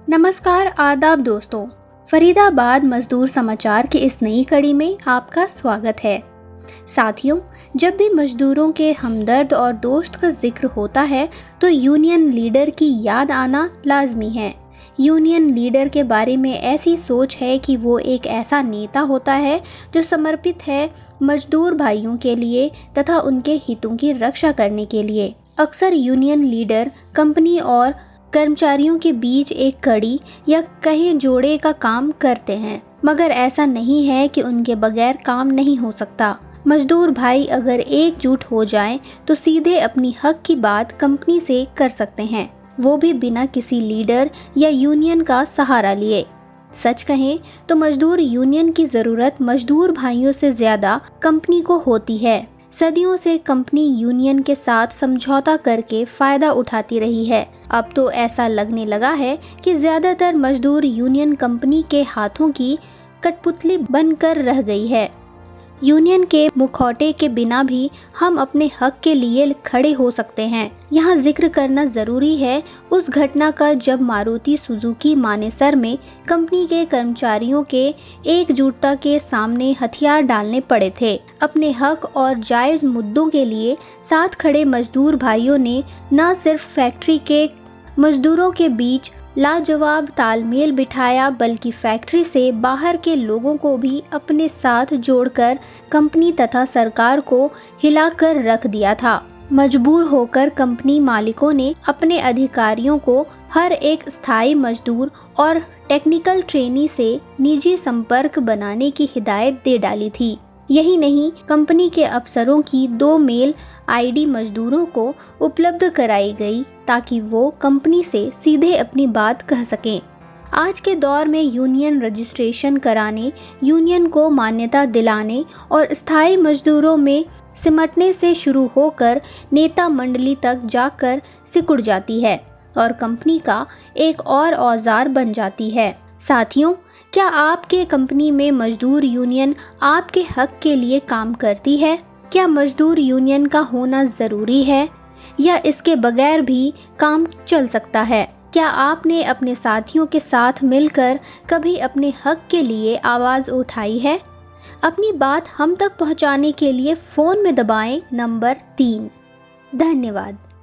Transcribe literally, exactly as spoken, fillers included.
नमस्कार, आदाब दोस्तों। फरीदाबाद मजदूर समाचार की इस नई कड़ी में आपका स्वागत है। साथियों, जब भी मजदूरों के हमदर्द और दोस्त का जिक्र होता है तो यूनियन लीडर की याद आना लाजमी है। यूनियन लीडर के बारे में ऐसी सोच है कि वो एक ऐसा नेता होता है जो समर्पित है मजदूर भाइयों के लिए तथा उनके हितों की रक्षा करने के लिए। अक्सर यूनियन लीडर कंपनी और कर्मचारियों के बीच एक कड़ी या कहीं जोड़े का काम करते हैं, मगर ऐसा नहीं है कि उनके बगैर काम नहीं हो सकता। मजदूर भाई अगर एकजुट हो जाएं तो सीधे अपनी हक की बात कंपनी से कर सकते हैं, वो भी बिना किसी लीडर या यूनियन का सहारा लिए। सच कहें तो मजदूर यूनियन की ज़रूरत मजदूर भाइयों से ज़्यादा कंपनी को होती है। सदियों से कंपनी यूनियन के साथ समझौता करके फ़ायदा उठाती रही है। अब तो ऐसा लगने लगा है कि ज़्यादातर मजदूर यूनियन कंपनी के हाथों की कठपुतली बनकर रह गई है। यूनियन के मुखौटे के बिना भी हम अपने हक के लिए खड़े हो सकते हैं। यहाँ जिक्र करना ज़रूरी है उस घटना का जब मारुति सुजुकी मानेसर में कंपनी के कर्मचारियों के एकजुटता के सामने हथियार डालने पड़े थे। अपने हक और जायज़ मुद्दों के लिए साथ खड़े मजदूर भाइयों ने न सिर्फ फैक्ट्री के मजदूरों के बीच लाजवाब तालमेल बिठाया, बल्कि फैक्ट्री से बाहर के लोगों को भी अपने साथ जोड़कर कंपनी तथा सरकार को हिलाकर रख दिया था। मजबूर होकर कंपनी मालिकों ने अपने अधिकारियों को हर एक स्थायी मजदूर और टेक्निकल ट्रेनी से निजी संपर्क बनाने की हिदायत दे डाली थी। यही नहीं, कंपनी के अफसरों की दो मेल आईडी मजदूरों को उपलब्ध कराई गई ताकि वो कंपनी से सीधे अपनी बात कह सकें। आज के दौर में यूनियन रजिस्ट्रेशन कराने, यूनियन को मान्यता दिलाने और स्थायी मजदूरों में सिमटने से शुरू होकर नेता मंडली तक जाकर सिकुड़ जाती है और कंपनी का एक और औजार बन जाती है। साथियों, क्या आपके कंपनी में मजदूर यूनियन आपके हक के लिए काम करती है? क्या मजदूर यूनियन का होना ज़रूरी है या इसके बगैर भी काम चल सकता है? क्या आपने अपने साथियों के साथ मिलकर कभी अपने हक के लिए आवाज़ उठाई है? अपनी बात हम तक पहुंचाने के लिए फ़ोन में दबाएं नंबर तीन। धन्यवाद।